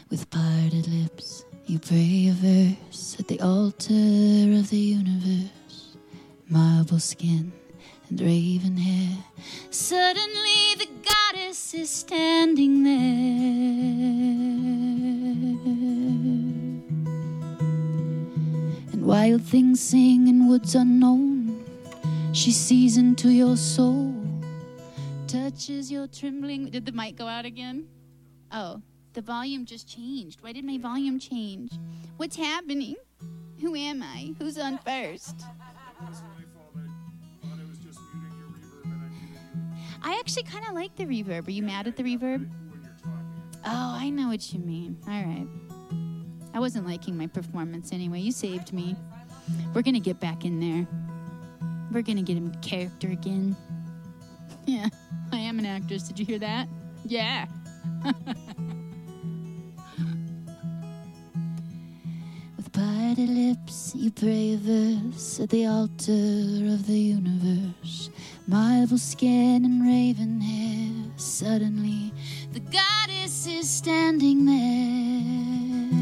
With parted lips, you pray a verse at the altar of the universe. Marble skin and raven hair. Suddenly the goddess is standing there. And wild things sing in woods unknown. She sees into your soul. Touches your trembling... Did the mic go out again? Oh. The volume just changed. Why did my volume change? What's happening? Who am I? Who's on first? I actually kind of like the reverb. Are you mad at the reverb? Oh, I know what you mean. All right. I wasn't liking my performance anyway. You saved me. We're going to get back in there. We're going to get in character again. Yeah, I am an actress. Did you hear that? Yeah. Parted lips, you pray a verse at the altar of the universe. Marble skin and raven hair. Suddenly, the goddess is standing there.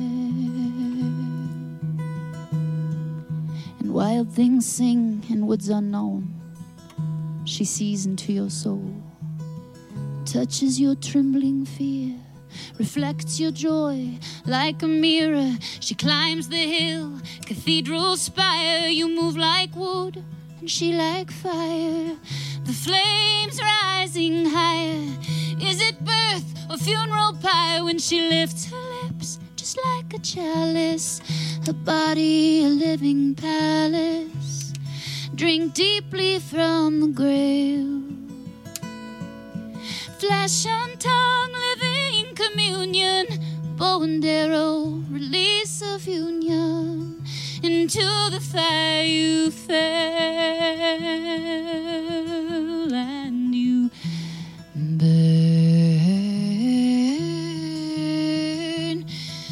And wild things sing in woods unknown. She sees into your soul, touches your trembling fear. Reflects your joy like a mirror. She climbs the hill, cathedral spire. You move like wood and she like fire. The flames rising higher. Is it birth or funeral pyre? When she lifts her lips just like a chalice, her body a living palace. Drink deeply from the grail. Flesh and tongue, living communion, bow and arrow, release of union. Into the fire you fell, and you burn,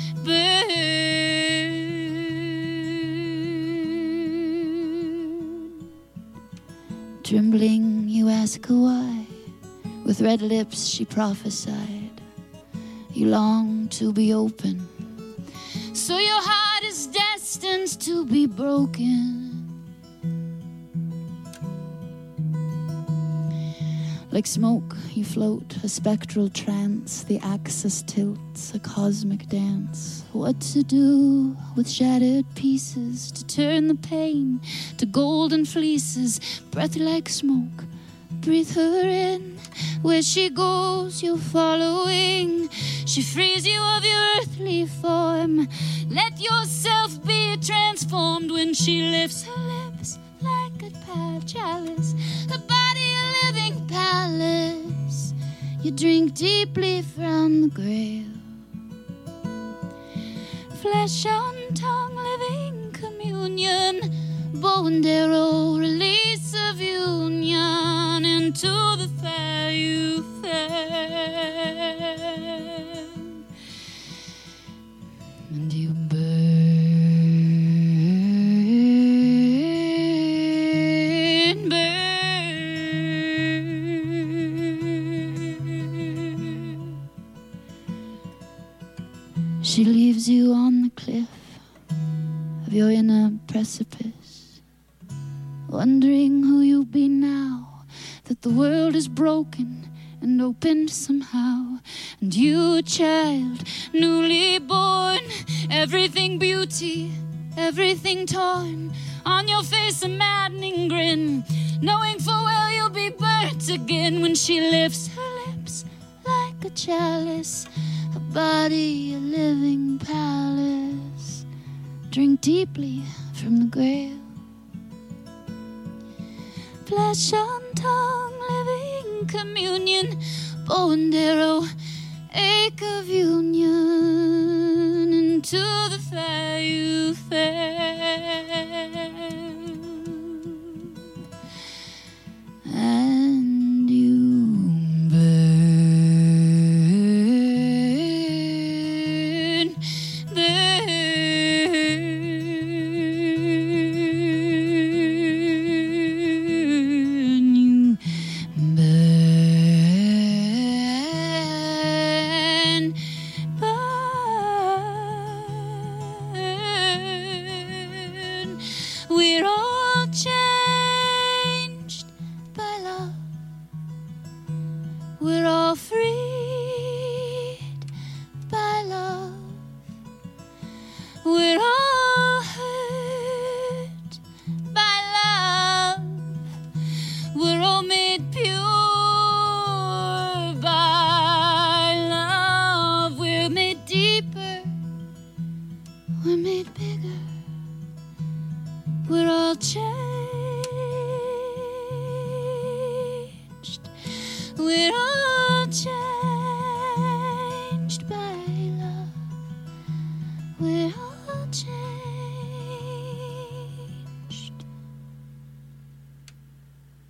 burn. Trembling, you ask her why. With red lips she prophesied. You long to be open, so your heart is destined to be broken. Like smoke you float, a spectral trance. The axis tilts, a cosmic dance. What to do with shattered pieces, to turn the pain to golden fleeces. Breath like smoke, breathe her in. Where she goes, you're following. She frees you of your earthly form. Let yourself be transformed when she lifts her lips like a chalice. Her body a living palace. You drink deeply from the grail. Flesh on tongue, living communion. Bow and arrow, release of union. Into the fire you fell, and you burn, burn. She leaves you on the cliff of your inner precipice, wondering who you'll be now that the world is broken and opened somehow. And you, a child, newly born, everything beauty, everything torn. On your face a maddening grin, knowing full well you'll be burnt again. When she lifts her lips like a chalice, her body a living palace. Drink deeply from the grail. Flesh on tongue, living communion. Bow and arrow, ache of union. Into the fire you fell, and you burn, burn. You burn, burn. We're